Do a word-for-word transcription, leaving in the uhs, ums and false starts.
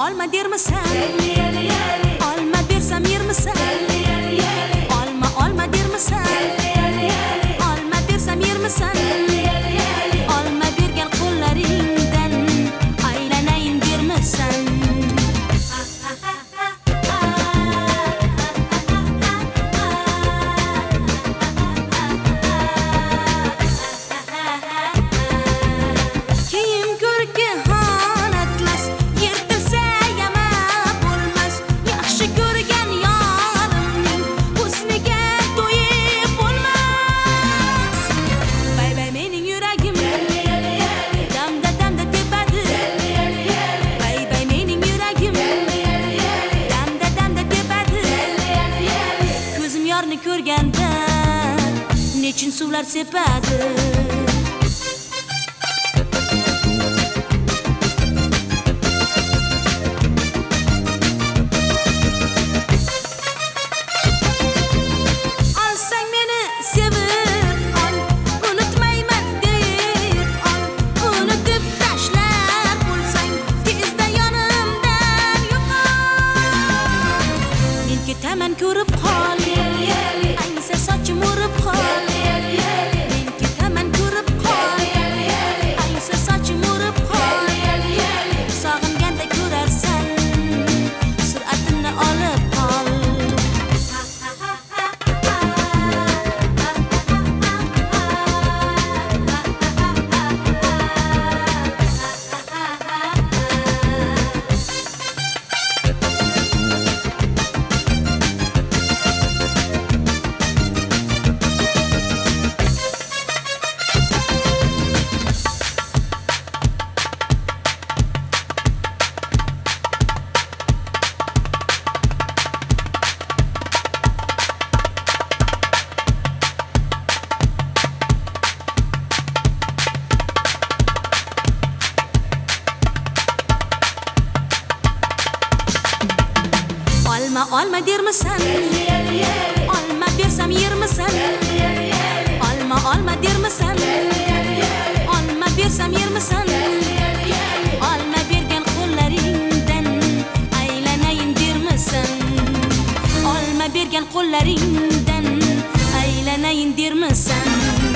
olma dermisan? Olma bersam yermisan? Olma olma dermisan? Olma bersam yermisan? Olma bergan qo'llaringdan aylanayin dermisan? Kiyim ko'rki xonatlas, yirtilsa yama bo'lmas. Yaxshi ko'rgan yorimning husniga to'yib bo'lmas. Bay bay mening yuragim damda damda tepadi. Bay bay mening yuragim damda damda tepadi. Ko'zim yorni ko'rganda nechun suvlar sepadi. Olsang meni sevib ol, unutmayman deb ol. Unutib tashlar bo'lsang tezda yonimdan yo'qol. Men ketaman ko'rib qol, ayniqsa sochim o'rib qol. Men ketaman ko'rib qol, ayniqsa sochim o'rib qol. Sog'inganda ko'rarsan, sur'atimni olib qol. Olma olma dermisan? Olma bersam yermisan? Olma olma dermisan? Olma bersam yermisan? Olma bergan qo'llaringdan aylanayin dermisan? Olma bergan qo'llaringdan aylanayin dermisan?